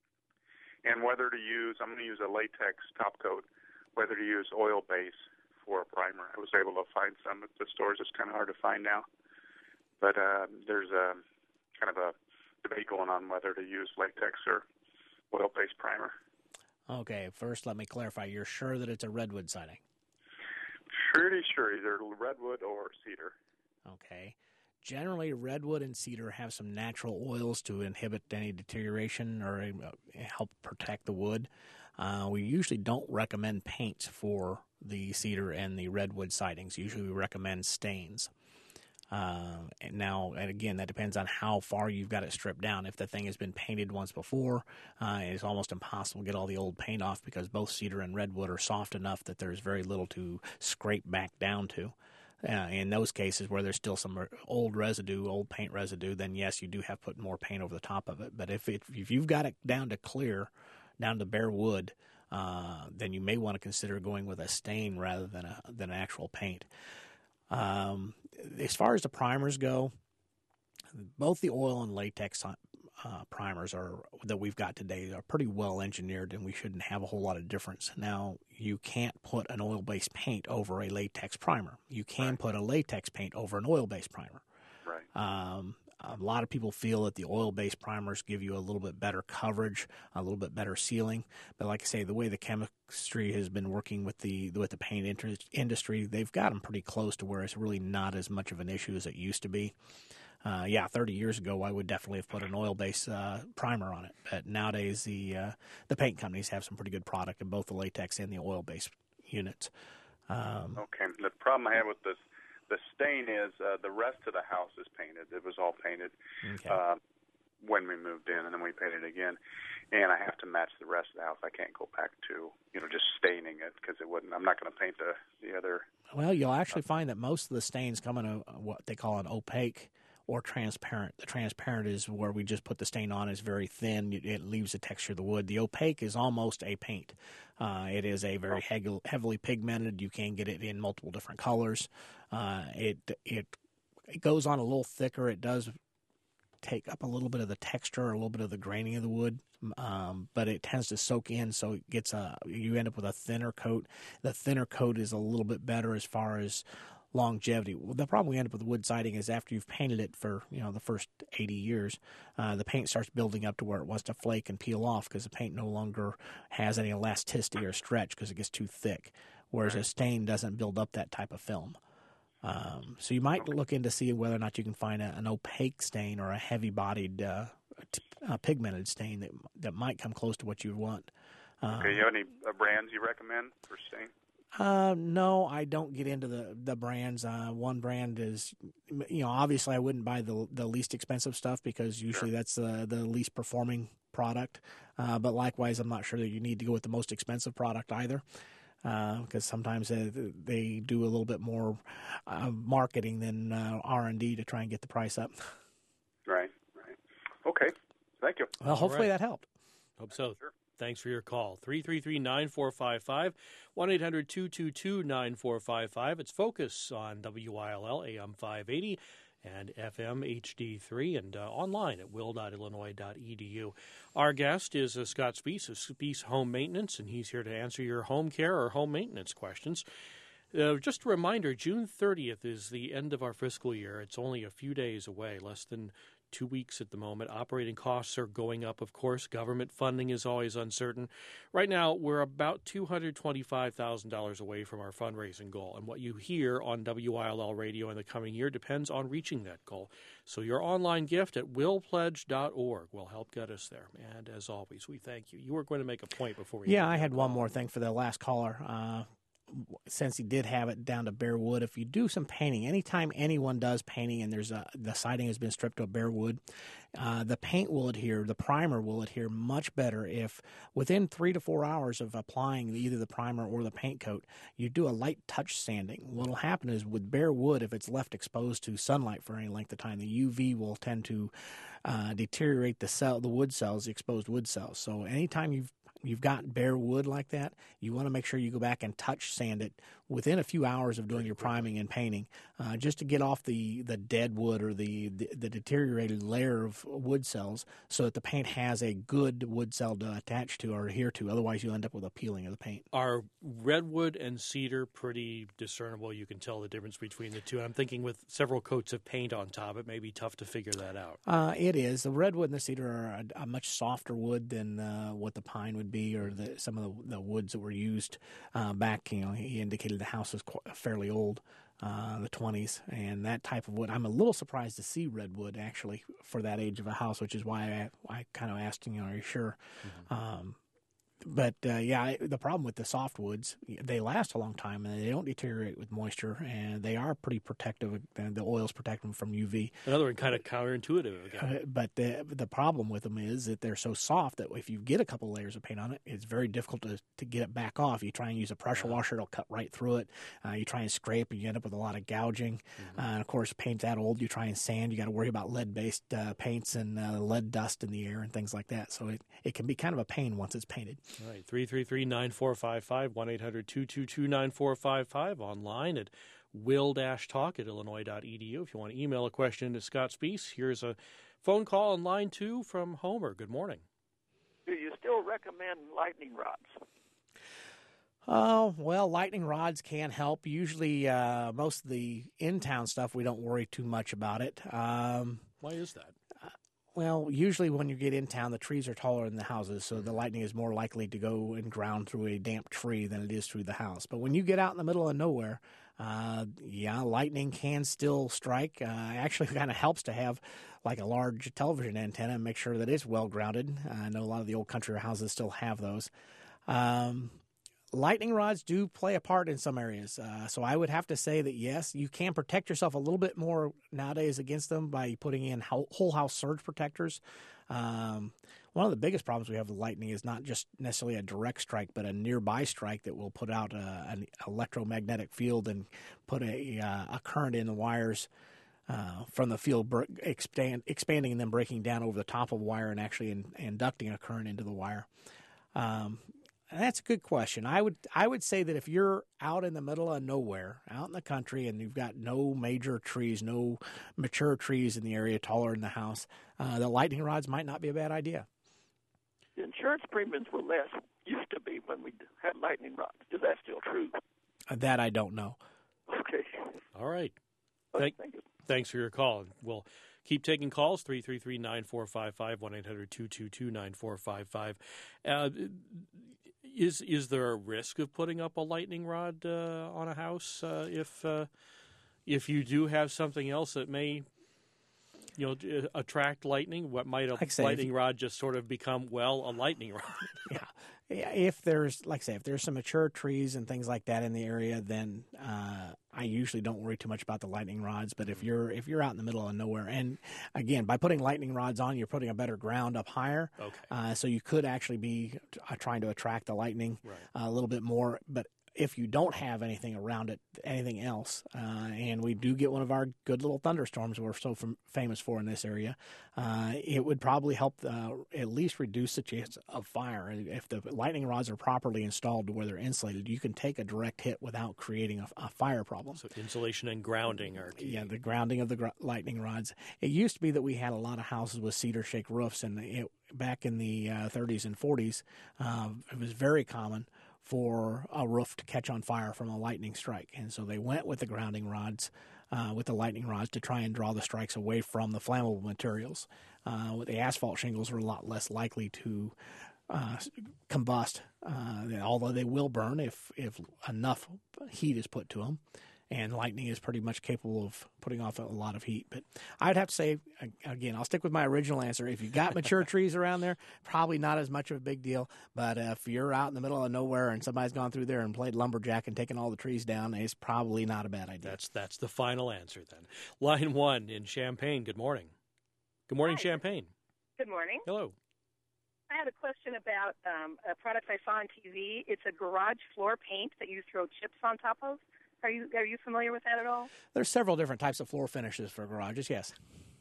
And whether to use, I'm going to use a latex top coat, whether to use oil base for a primer. I was able to find some at the stores. It's kind of hard to find now. But uh, there's a kind of a debate going on whether to use latex or oil-based primer. Okay, first let me clarify. You're sure that it's a redwood siding? Pretty sure either redwood or cedar. Okay. Generally, redwood and cedar have some natural oils to inhibit any deterioration or uh, help protect the wood. Uh, we usually don't recommend paints for the cedar and the redwood sidings. Usually we recommend stains. Uh, and now, and again, that depends on how far you've got it stripped down. If the thing has been painted once before, uh, it's almost impossible to get all the old paint off because both cedar and redwood are soft enough that there's very little to scrape back down to. Uh, in those cases where there's still some old residue, old paint residue, then yes, you do have to put more paint over the top of it. But if it, if you've got it down to clear, down to bare wood, uh, then you may want to consider going with a stain rather than a than an actual paint. Um, as far as the primers go, both the oil and latex uh, primers are that we've got today are pretty well engineered, and we shouldn't have a whole lot of difference. Now, you can't put an oil-based paint over a latex primer. You can Right. put a latex paint over an oil-based primer. Right. Um, a lot of people feel that the oil-based primers give you a little bit better coverage, a little bit better sealing. But like I say, the way the chemistry has been working with the with the paint inter- industry, they've got them pretty close to where it's really not as much of an issue as it used to be. Uh, yeah, thirty years ago, I would definitely have put an oil-based uh, primer on it. But nowadays, the uh, the paint companies have some pretty good product in both the latex and the oil-based units. Um, Okay. The problem I have with this, the stain is uh, the rest of the house is painted. It was all painted okay. uh, when we moved in, and then we painted again. And I have to match the rest of the house. I can't go back to, you know, just staining it because it wouldn't. I'm not going to paint the the other. Well, you'll actually find that most of the stains come in a, what they call an opaque or transparent. The transparent is where we just put the stain on. It's very thin. It, it leaves the texture of the wood. The opaque is almost a paint. Uh, it is a very heavily, heavily pigmented. You can get it in multiple different colors. Uh, it it it goes on a little thicker. It does take up a little bit of the texture, a little bit of the graining of the wood, um, but it tends to soak in, so it gets a. You end up with a thinner coat. The thinner coat is a little bit better as far as longevity. Well, the problem we end up with wood siding is after you've painted it for, you know, the first eighty years, uh, the paint starts building up to where it wants to flake and peel off because the paint no longer has any elasticity or stretch because it gets too thick, whereas a stain doesn't build up that type of film. Um, so you might look into see whether or not you can find a, an opaque stain or a heavy-bodied uh, t- uh, pigmented stain that that might come close to what you want. Um, Okay. You have any uh, brands you recommend for stain? Uh, no, I don't get into the, the brands. Uh, one brand is, you know, obviously I wouldn't buy the the least expensive stuff because usually Sure. that's uh, the least performing product. Uh, but likewise, I'm not sure that you need to go with the most expensive product either. Because uh, sometimes they, they do a little bit more uh, marketing than uh, R and D to try and get the price up. Right. Right. Okay. Thank you. Well, hopefully right. that helped. Hope so. Sure. Thanks for your call. three three three, nine four five five, one eight hundred, two two two, nine four five five. It's Focus on W I L L A M five eighty and F M H D three and uh, online at will dot illinois dot e d u. Our guest is uh, Scott Spees of Spees Home Maintenance, and he's here to answer your home care or home maintenance questions. Uh, just a reminder, June thirtieth is the end of our fiscal year. It's only a few days away, less than two weeks at the moment. Operating costs are going up, of course. Government funding is always uncertain. Right now, we're about two hundred twenty-five thousand dollars away from our fundraising goal. And what you hear on W I L L Radio in the coming year depends on reaching that goal. So your online gift at will pledge dot org will help get us there. And as always, we thank you. You were going to make a point before we... Yeah, I had one more thing for the last caller. Uh, since he did have it down to bare wood, if you do some painting, anytime anyone does painting and there's a, the siding has been stripped to a bare wood, uh, the paint will adhere, the primer will adhere much better if within three to four hours of applying either the primer or the paint coat, you do a light touch sanding. What will happen is with bare wood, if it's left exposed to sunlight for any length of time, the U V will tend to uh, deteriorate the cell, the wood cells, the exposed wood cells. So anytime you've you've got bare wood like that, you want to make sure you go back and touch sand it within a few hours of doing your priming and painting, uh, just to get off the, the dead wood or the, the, the deteriorated layer of wood cells so that the paint has a good wood cell to attach to or adhere to. Otherwise, you'll end up with a peeling of the paint. Are redwood and cedar pretty discernible? You can tell the difference between the two. And I'm thinking with several coats of paint on top, it may be tough to figure that out. Uh, it is. The redwood and the cedar are a, a much softer wood than uh, what the pine would be, or the, some of the, the woods that were used uh, back. You know, he indicated the house was quite, fairly old, uh, the twenties, and that type of wood. I'm a little surprised to see redwood actually for that age of a house, which is why I, I kind of asked, you know, are you sure? Mm-hmm. Um, But, uh, yeah, the problem with the softwoods, they last a long time, and they don't deteriorate with moisture, and they are pretty protective. And the oils protect them from U V. Another one kind of counterintuitive. Again. Uh, but the the problem with them is that they're so soft that if you get a couple layers of paint on it, it's very difficult to, to get it back off. You try and use a pressure uh-huh. washer, it'll cut right through it. Uh, you try and scrape, and you end up with a lot of gouging. Mm-hmm. Uh, and, of course, paint that old, you try and sand. You got to worry about lead-based uh, paints and uh, lead dust in the air and things like that. So it, it can be kind of a pain once it's painted. All right, three three three, nine four five five, one eight hundred, two two two, nine four five five, online at will dash talk at illinois dot e d u. If you want to email a question to Scott Spiess, here's a phone call on line two from Homer. Good morning. Do you still recommend lightning rods? Oh, well, lightning rods can help. Usually, uh, most of the in-town stuff, we don't worry too much about it. Um, Why is that? Well, usually when you get in town, the trees are taller than the houses, so the lightning is more likely to go and ground through a damp tree than it is through the house. But when you get out in the middle of nowhere, uh, yeah, lightning can still strike. Uh, actually, it kind of helps to have like a large television antenna and make sure that it's well grounded. Uh, I know a lot of the old country houses still have those. Um, Lightning rods do play a part in some areas. Uh, so I would have to say that, yes, you can protect yourself a little bit more nowadays against them by putting in whole house surge protectors. Um, one of the biggest problems we have with lightning is not just necessarily a direct strike, but a nearby strike that will put out a, an electromagnetic field and put a, uh, a current in the wires uh, from the field, br- expand, expanding and then breaking down over the top of a wire and actually in, inducting a current into the wire. Um, That's a good question. I would I would say that if you're out in the middle of nowhere, out in the country, and you've got no major trees, no mature trees in the area taller than the house, uh, the lightning rods might not be a bad idea. The insurance premiums were less, used to be, when we had lightning rods. Is that still true? Uh, that I don't know. Okay. All right. Okay, Thank, thank you. Thanks for your call. We'll keep taking calls, three three three, nine four five five, one eight hundred, two two two, nine four five five. Uh, Is is there a risk of putting up a lightning rod uh, on a house uh, if uh, if you do have something else that may, you know, attract lightning? What might a like lightning you, rod just sort of become, well, a lightning rod? Yeah. If there's, like I say, if there's some mature trees and things like that in the area, then uh, I usually don't worry too much about the lightning rods. But if you're if you're out in the middle of nowhere, and again, by putting lightning rods on, you're putting a better ground up higher. Okay. Uh, so you could actually be uh, trying to attract the lightning right. uh, a little bit more. But if you don't have anything around it, anything else, uh, and we do get one of our good little thunderstorms we're so fam- famous for in this area, uh, it would probably help uh, at least reduce the chance of fire. If the lightning rods are properly installed to where they're insulated, you can take a direct hit without creating a, a fire problem. So insulation and grounding are key. Yeah, the grounding of the gr- lightning rods. It used to be that we had a lot of houses with cedar shake roofs, and it, back in the uh, thirties and forties, uh, it was very common for a roof to catch on fire from a lightning strike. And so they went with the grounding rods, uh, with the lightning rods to try and draw the strikes away from the flammable materials. Uh, with the asphalt shingles are a lot less likely to uh, combust, uh, although they will burn if, if enough heat is put to them. And lightning is pretty much capable of putting off a lot of heat. But I'd have to say, again, I'll stick with my original answer. If you've got mature trees around there, probably not as much of a big deal. But uh, if you're out in the middle of nowhere and somebody's gone through there and played lumberjack and taken all the trees down, it's probably not a bad idea. That's that's the final answer then. Line one in Champaign. Good morning. Good morning, Hi. Champaign. Good morning. Hello. I had a question about um, a product I saw on T V. It's a garage floor paint that you throw chips on top of. Are you are you familiar with that at all? There's several different types of floor finishes for garages, yes.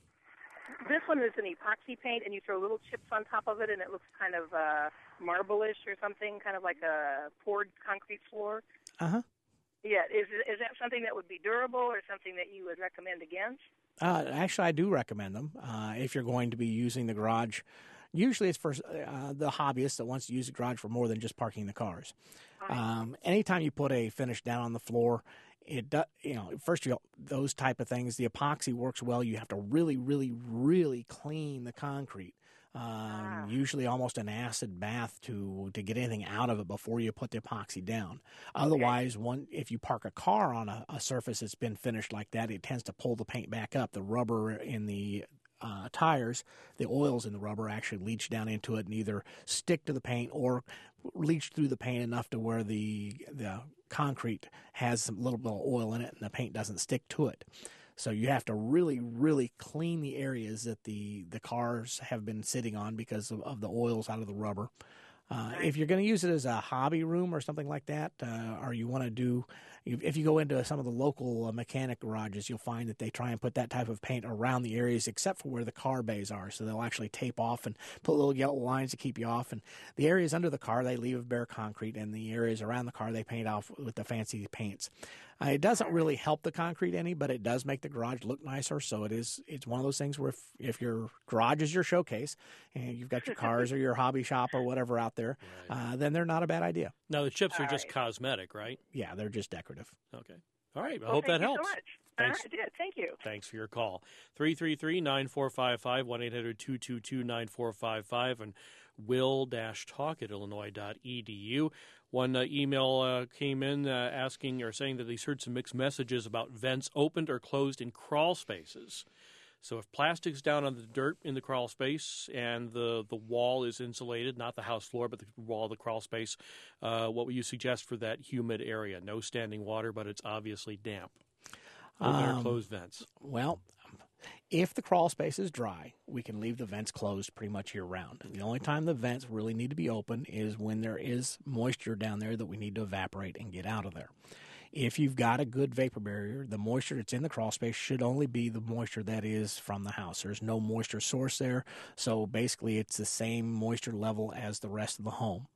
This one is an epoxy paint, and you throw little chips on top of it, and it looks kind of uh, marble-ish or something, kind of like a poured concrete floor. Uh-huh. Yeah, is is that something that would be durable or something that you would recommend against? Uh, actually, I do recommend them uh, if you're going to be using the garage. Usually it's for uh, the hobbyist that wants to use the garage for more than just parking the cars. Um, anytime you put a finish down on the floor, it does, you know, first of all, those type of things, the epoxy works well. You have to really, really, really clean the concrete. Um, ah. Usually almost an acid bath to, to get anything out of it before you put the epoxy down. Okay. Otherwise, one, if you park a car on a, a surface that's been finished like that, it tends to pull the paint back up. The rubber in the Uh, tires, the oils in the rubber actually leach down into it and either stick to the paint or leach through the paint enough to where the the concrete has some little bit of oil in it and the paint doesn't stick to it. So you have to really, really clean the areas that the, the cars have been sitting on because of, of the oils out of the rubber. Uh, if you're going to use it as a hobby room or something like that, uh, or you want to do, if you go into some of the local uh, mechanic garages, you'll find that they try and put that type of paint around the areas except for where the car bays are. So they'll actually tape off and put little yellow lines to keep you off. And the areas under the car, they leave bare concrete, and the areas around the car, they paint off with the fancy paints. Uh, it doesn't really help the concrete any, but it does make the garage look nicer. So it is, it's one of those things where if, if your garage is your showcase and you've got your cars or your hobby shop or whatever out there, right. uh, then they're not a bad idea. Now, the chips are All just right. cosmetic, right? Yeah, they're just decorative. Okay. All right. I well, hope thank that you helps. So much. Thanks. All right, I did. Thank you. Thanks for your call. three three three, nine four five five, one eight hundred, two two two, nine four five five, and will dash talk at illinois dot e d u. One uh, email uh, came in uh, asking or saying that he's heard some mixed messages about vents opened or closed in crawl spaces. So if plastic's down on the dirt in the crawl space and the, the wall is insulated, not the house floor, but the wall of the crawl space, uh, what would you suggest for that humid area? No standing water, but it's obviously damp. Open um, or closed vents? Well, if the crawl space is dry, we can leave the vents closed pretty much year-round. The only time the vents really need to be open is when there is moisture down there that we need to evaporate and get out of there. If you've got a good vapor barrier, the moisture that's in the crawl space should only be the moisture that is from the house. There's no moisture source there, so basically it's the same moisture level as the rest of the home.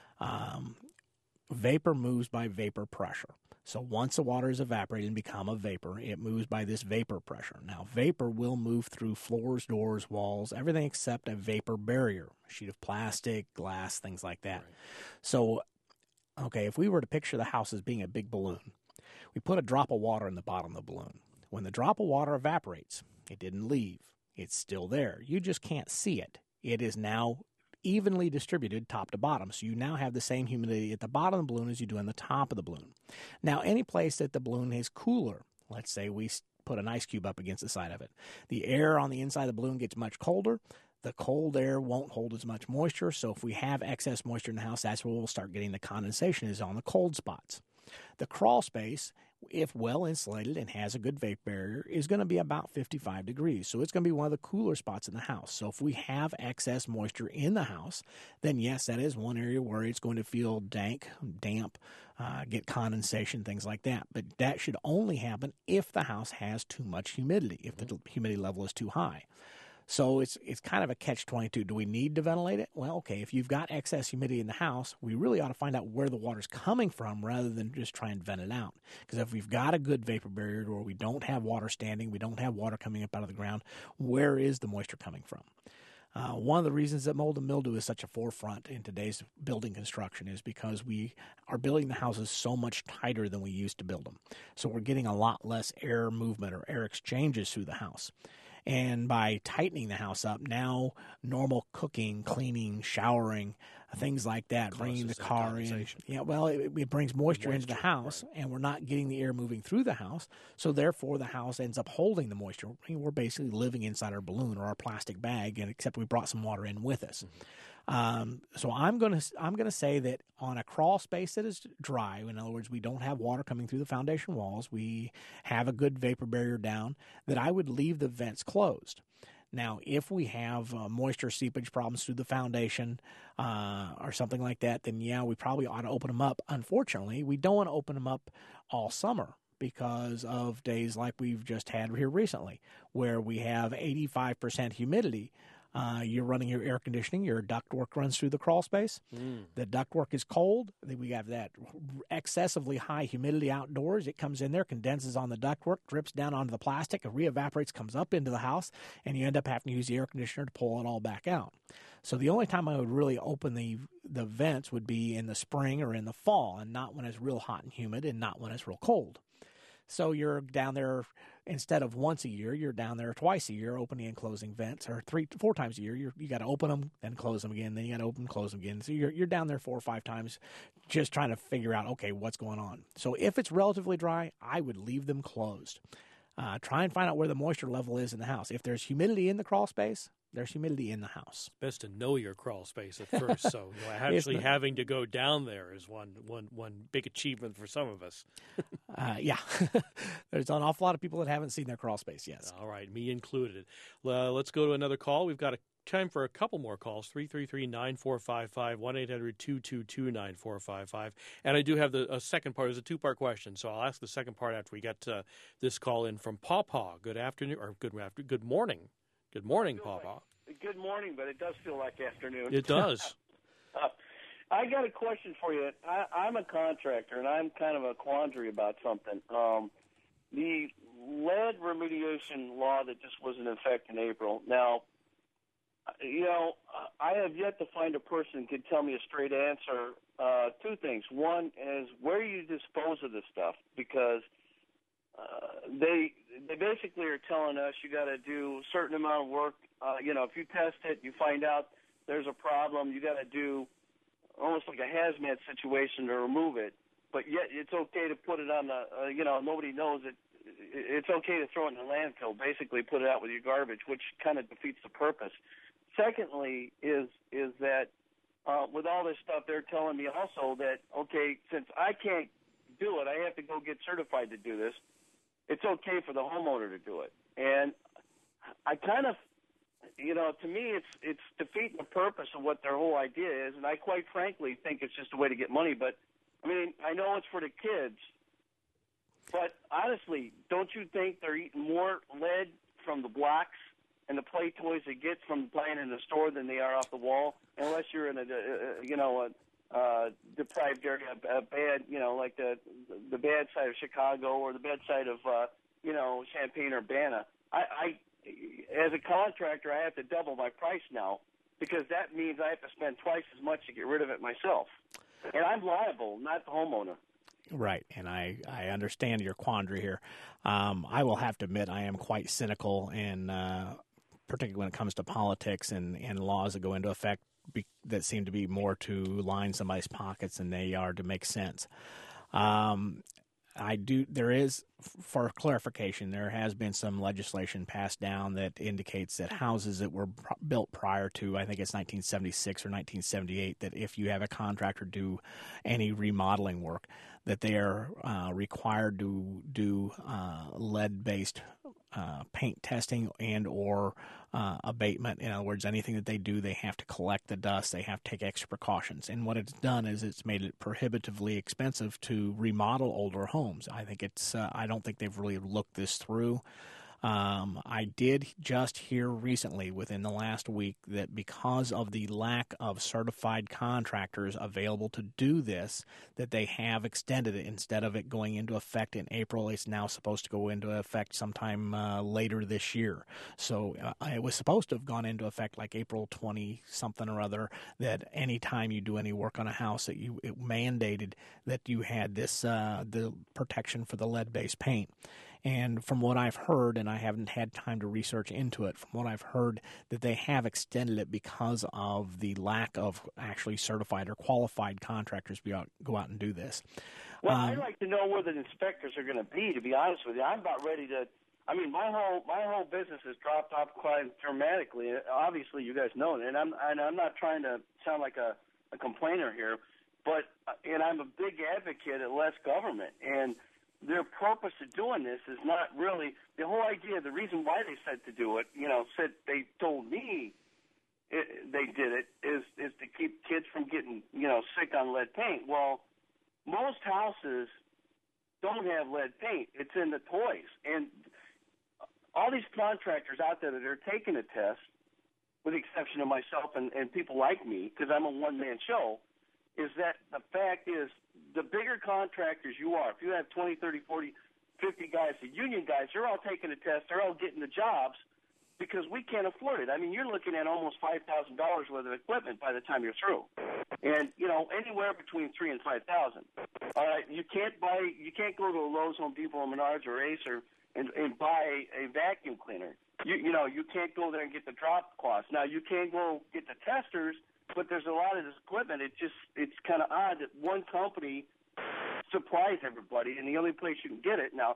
Um, vapor moves by vapor pressure. So once the water is evaporated and become a vapor, it moves by this vapor pressure. Now, vapor will move through floors, doors, walls, everything except a vapor barrier, a sheet of plastic, glass, things like that. Right. So, okay, if we were to picture the house as being a big balloon, we put a drop of water in the bottom of the balloon. When the drop of water evaporates, it didn't leave. It's still there. You just can't see it. It is now evenly distributed top to bottom. So you now have the same humidity at the bottom of the balloon as you do in the top of the balloon. Now, any place that the balloon is cooler, let's say we put an ice cube up against the side of it, the air on the inside of the balloon gets much colder. The cold air won't hold as much moisture. So if we have excess moisture in the house, that's where we'll start getting the condensation, is on the cold spots. The crawl space, if well insulated and has a good vapor barrier, is going to be about fifty-five degrees. So it's going to be one of the cooler spots in the house. So if we have excess moisture in the house, then yes, that is one area where it's going to feel dank, damp, uh, get condensation, things like that. But that should only happen if the house has too much humidity, if the humidity level is too high. So it's it's kind of a catch twenty-two. Do we need to ventilate it? Well, okay, if you've got excess humidity in the house, we really ought to find out where the water's coming from rather than just try and vent it out. Because if we've got a good vapor barrier where we don't have water standing, we don't have water coming up out of the ground, where is the moisture coming from? Uh, one of the reasons that mold and mildew is such a forefront in today's building construction is because we are building the houses so much tighter than we used to build them. So we're getting a lot less air movement or air exchanges through the house. And by tightening the house up, now normal cooking, cleaning, showering, things like that, bringing the car in. Yeah, well, it, it brings moisture, moisture into the house, right. And we're not getting the air moving through the house. So therefore, the house ends up holding the moisture. I mean, we're basically living inside our balloon or our plastic bag, and except we brought some water in with us. Mm-hmm. Um, so I'm going to I'm going to say that on a crawl space that is dry, in other words, we don't have water coming through the foundation walls, we have a good vapor barrier down, that I would leave the vents closed. Now, if we have uh, moisture seepage problems through the foundation uh, or something like that, then yeah, we probably ought to open them up. Unfortunately, we don't want to open them up all summer because of days like we've just had here recently, where we have eighty-five percent humidity. Uh, you're running your air conditioning, your ductwork runs through the crawl space. Mm. The ductwork is cold. Then we have that excessively high humidity outdoors. It comes in there, condenses on the ductwork, drips down onto the plastic, and re-evaporates, comes up into the house, and you end up having to use the air conditioner to pull it all back out. So the only time I would really open the the vents would be in the spring or in the fall, and not when it's real hot and humid and not when it's real cold. So you're down there, instead of once a year, you're down there twice a year opening and closing vents, or three, four times a year. You're, you got to open them, then close them again, then you got to open, close them again. So you're you're down there four or five times, just trying to figure out, okay, what's going on. So if it's relatively dry, I would leave them closed. Uh, try and find out where the moisture level is in the house. If there's humidity in the crawl space, there's humidity in the house. Best to know your crawl space at first. So you know, actually having to go down there is one one one big achievement for some of us. uh, yeah, there's an awful lot of people that haven't seen their crawl space. Yes. All right, me included. Uh, let's go to another call. We've got a time for a couple more calls. three three three, nine four five five, one eight hundred, two two two, nine four five five. And I do have the a second part. It's a two-part question, so I'll ask the second part after we get uh, this call in from Pawpaw. Good afternoon, or good after, good morning. Good morning, Pawpaw. Good morning, but it does feel like afternoon. It does. uh, I got a question for you. I, I'm a contractor, and I'm kind of a quandary about something. Um, the lead remediation law that just was in effect in April. Now, you know, I have yet to find a person who can tell me a straight answer. Uh, two things. One is where you dispose of this stuff, because uh, they they basically are telling us you got to do a certain amount of work. Uh, you know, if you test it, you find out there's a problem, you got to do almost like a hazmat situation to remove it. But yet it's okay to put it on the, uh, you know, nobody knows it. It's okay to throw it in the landfill, basically put it out with your garbage, which kind of defeats the purpose. Secondly is is that uh, with all this stuff, they're telling me also that, okay, since I can't do it, I have to go get certified to do this, it's okay for the homeowner to do it. And I kind of, you know, to me it's it's defeating the purpose of what their whole idea is, and I quite frankly think it's just a way to get money. But, I mean, I know it's for the kids, but honestly, don't you think they're eating more lead from the blocks and the play toys they get from buying in the store than they are off the wall? Unless you're in a, uh, you know, a uh, deprived area, a bad, you know, like the the bad side of Chicago or the bad side of, uh, you know, Champaign or Urbana. I, I, as a contractor, I have to double my price now because that means I have to spend twice as much to get rid of it myself. And I'm liable, not the homeowner. Right, and I, I understand your quandary here. Um, I will have to admit I am quite cynical, and uh, particularly when it comes to politics and, and laws that go into effect be, that seem to be more to line somebody's pockets than they are to make sense. Um, I do. There is, for clarification, there has been some legislation passed down that indicates that houses that were pr- built prior to, I think it's nineteen seventy-six or nineteen seventy-eight, that if you have a contractor do any remodeling work, that they are uh, required to do uh, lead-based uh, paint testing and or uh, abatement. In other words, anything that they do, they have to collect the dust. They have to take extra precautions. And what it's done is it's made it prohibitively expensive to remodel older homes. I think it's. Uh, I don't think they've really looked this through. Um, I did just hear recently, within the last week, that because of the lack of certified contractors available to do this, that they have extended it. Instead of it going into effect in April, it's now supposed to go into effect sometime uh, later this year. So uh, it was supposed to have gone into effect like April twentieth something or other, that any time you do any work on a house, that you it mandated that you had this uh, the protection for the lead-based paint. And from what I've heard, and I haven't had time to research into it, from what I've heard, that they have extended it because of the lack of actually certified or qualified contractors be out, go out and do this. Well, um, I'd like to know where the inspectors are going to be, to be honest with you. I'm about ready to – I mean, my whole my whole business has dropped off quite dramatically. Obviously, you guys know it, and I'm, and I'm not trying to sound like a, a complainer here, but – and I'm a big advocate of less government, and – their purpose of doing this is not really the whole idea. The reason why they said to do it, you know, said they told me it, they did it is is to keep kids from getting, you know, sick on lead paint. Well, most houses don't have lead paint. It's in the toys, and all these contractors out there that are taking a test, with the exception of myself and, and people like me, because I'm a one man show, is that the fact is, the bigger contractors you are, if you have twenty, thirty, forty, fifty guys, the union guys, they're all taking a test, they're all getting the jobs because we can't afford it. I mean, you're looking at almost five thousand dollars worth of equipment by the time you're through. And, you know, anywhere between three and five thousand. All right, you can't buy, you can't go to a Lowe's, Home Depot, or Menards, or Ace, or, and, and buy a vacuum cleaner. You, you know, you can't go there and get the drop cloths. Now, you can go get the testers, but there's a lot of this equipment. It just, it's kind of odd that one company supplies everybody, and the only place you can get it now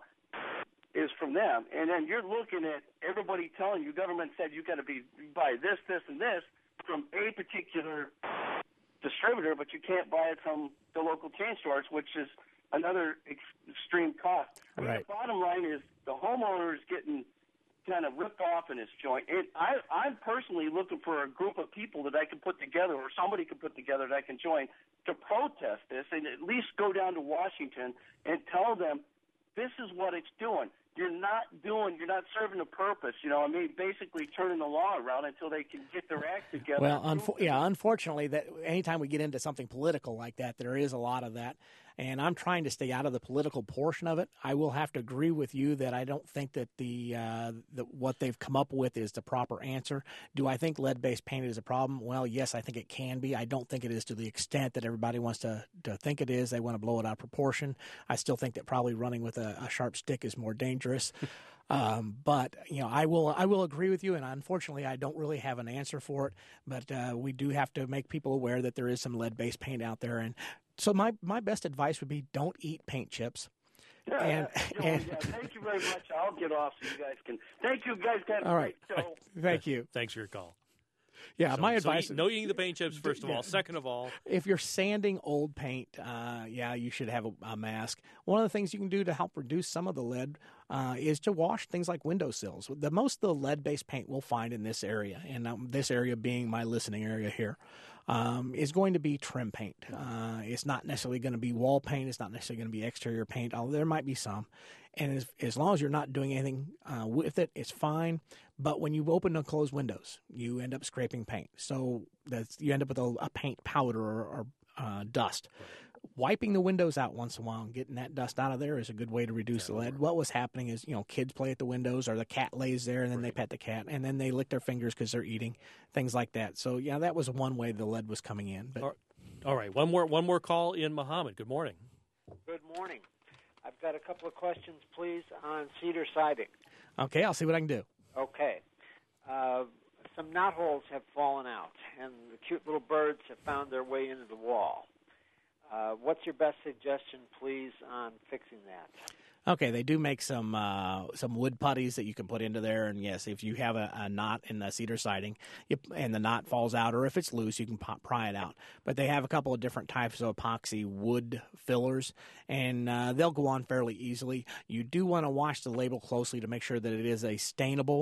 is from them. And then you're looking at everybody telling you, government said you got to be buy this, this, and this from a particular distributor, but you can't buy it from the local chain stores, which is another ex- extreme cost. Right. The bottom line is the homeowner is getting kind of ripped off in this joint. And I, I'm personally looking for a group of people that I can put together, or somebody can put together that I can join, to protest this and at least go down to Washington and tell them this is what it's doing. You're not doing, you're not serving a purpose. You know, I mean, basically turning the law around until they can get their act together. Well, unfo- yeah, unfortunately, that anytime we get into something political like that, there is a lot of that. And I'm trying to stay out of the political portion of it. I will have to agree with you that I don't think that the, uh, the what they've come up with is the proper answer. Do I think lead-based paint is a problem? Well, yes, I think it can be. I don't think it is to the extent that everybody wants to, to think it is. They want to blow it out of proportion. I still think that probably running with a, a sharp stick is more dangerous. Um, but you know, I will I will agree with you, and unfortunately, I don't really have an answer for it. But uh, we do have to make people aware that there is some lead-based paint out there, and so my my best advice would be don't eat paint chips. Yeah, and, yeah, and yeah, thank you very much. I'll get off so you guys can. Thank you, guys. Have a all right, great show. thank you. Thanks for your call. Yeah, so, my so advice: eat, no eating the paint chips. First of yeah. all, second of all, if you're sanding old paint, uh, yeah, you should have a, a mask. One of the things you can do to help reduce some of the lead uh, is to wash things like windowsills. The most of the lead-based paint we'll find in this area, and um, this area being my listening area here, um, is going to be trim paint. Uh, it's not necessarily going to be wall paint. It's not necessarily going to be exterior paint, although there might be some. And as, as long as you're not doing anything uh, with it, it's fine. But when you open and close windows, you end up scraping paint. So that's, you end up with a, a paint powder or, or uh, dust. Wiping the windows out once in a while and getting that dust out of there is a good way to reduce the lead. What was happening is, you know, kids play at the windows, or the cat lays there and then they pet the cat, and then they lick their fingers because they're eating, things like that. So, yeah, that was one way the lead was coming in. But all right, one more one more call in, Muhammad. Good morning. Good morning. I've got a couple of questions, please, on cedar siding. Okay, I'll see what I can do. Okay. Uh, some knot holes have fallen out, and the cute little birds have found their way into the wall. Uh, what's your best suggestion, please, on fixing that? Okay, they do make some uh, some wood putties that you can put into there, and yes, if you have a, a knot in the cedar siding you, and the knot falls out, or if it's loose, you can pop, pry it out. But they have a couple of different types of epoxy wood fillers, and uh, they'll go on fairly easily. You do want to watch the label closely to make sure that it is a stainable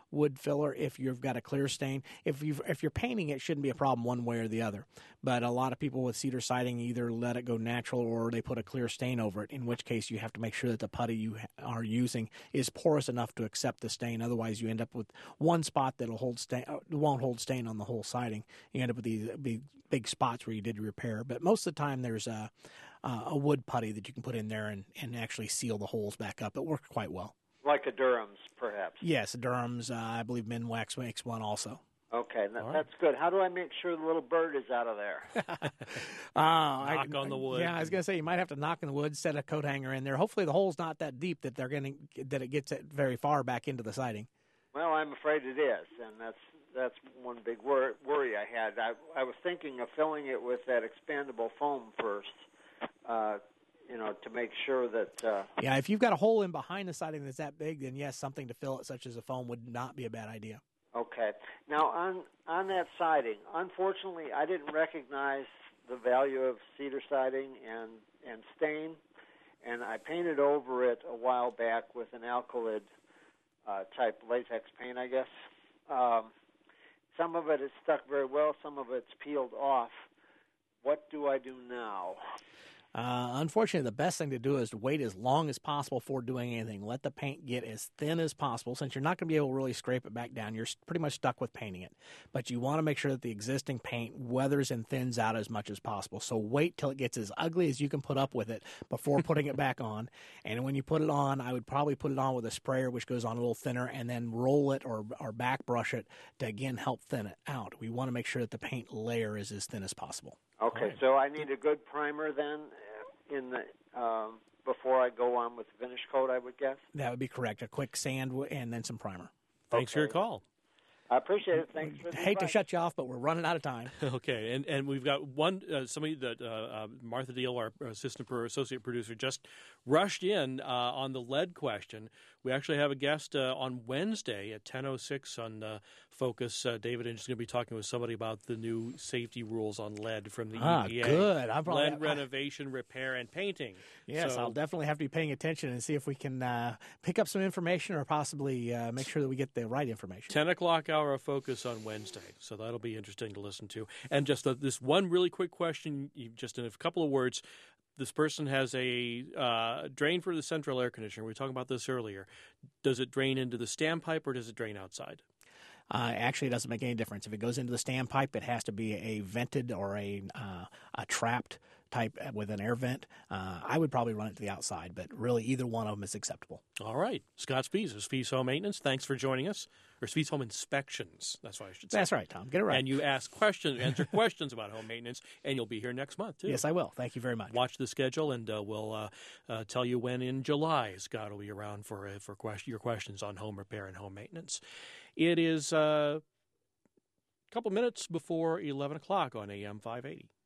wood filler if you've got a clear stain. If you if you're painting, it shouldn't be a problem one way or the other. But a lot of people with cedar siding either let it go natural or they put a clear stain over it, in which case you have to make sure that the putty you are using is porous enough to accept the stain. Otherwise, you end up with one spot that'll hold stain, won't hold stain on the whole siding. You end up with these big, big spots where you did repair. But most of the time, there's a, a wood putty that you can put in there and, and actually seal the holes back up. It worked quite well. Like a Durham's, perhaps? Yes, Durham's. Uh, I believe Minwax makes one also. Okay, that, right. that's good. How do I make sure the little bird is out of there? uh, Knock I, on the wood. Yeah, I was going to say you might have to knock on the wood, set a coat hanger in there. Hopefully the hole's not that deep that they're going to that it gets it very far back into the siding. Well, I'm afraid it is, and that's that's one big wor- worry I had. I, I was thinking of filling it with that expandable foam first, uh, you know, to make sure that... Uh, yeah, if you've got a hole in behind the siding that's that big, then yes, something to fill it, such as a foam, would not be a bad idea. Okay. Now, on on that siding, unfortunately, I didn't recognize the value of cedar siding and, and stain, and I painted over it a while back with an alkylid uh, type latex paint, I guess. Um, some of it is stuck very well. Some of it's peeled off. What do I do now? Uh, unfortunately, the best thing to do is to wait as long as possible before doing anything. Let the paint get as thin as possible. Since you're not going to be able to really scrape it back down, you're pretty much stuck with painting it. But you want to make sure that the existing paint weathers and thins out as much as possible. So wait till it gets as ugly as you can put up with it before putting it back on. And when you put it on, I would probably put it on with a sprayer, which goes on a little thinner, and then roll it or, or back brush it to, again, help thin it out. We want to make sure that the paint layer is as thin as possible. Okay, right. So I need a good primer then in the um, before I go on with the finish coat, I would guess? That would be correct. A quick sand and then some primer. Thanks Okay. for your call. I appreciate it. Thanks for the Hate to advice. shut you off, but we're running out of time. Okay, and and we've got one uh, somebody that uh, uh, Martha Deal, our assistant pro associate producer, just rushed in uh, on the lead question. We actually have a guest uh, on Wednesday at ten oh six on uh, Focus. Uh, David Inge is going to be talking with somebody about the new safety rules on lead from the Ah, E P A. good. I'm probably, lead renovation, repair, and painting. Yes, So- I'll definitely have to be paying attention and see if we can uh, pick up some information or possibly uh, make sure that we get the right information. ten o'clock hour of Focus on Wednesday, so that'll be interesting to listen to. And just uh, this one really quick question, you, just in a couple of words. This person has a uh, drain for the central air conditioner. We were talking about this earlier. Does it drain into the standpipe or does it drain outside? Uh, actually, it doesn't make any difference. If it goes into the standpipe, it has to be a vented or a uh, a trapped type with an air vent. Uh, I would probably run it to the outside, but really either one of them is acceptable. All right. Scott Spies of Spies Home Maintenance, thanks for joining us. Or Spies Home Inspections, that's what I should say. That's right, Tom. Get it right. And you ask questions, answer questions about home maintenance, and you'll be here next month, too. Yes, I will. Thank you very much. Watch the schedule, and uh, we'll uh, uh, tell you when in July Scott will be around for uh, for question, your questions on home repair and home maintenance. It is uh, a couple minutes before eleven o'clock on A M five eighty.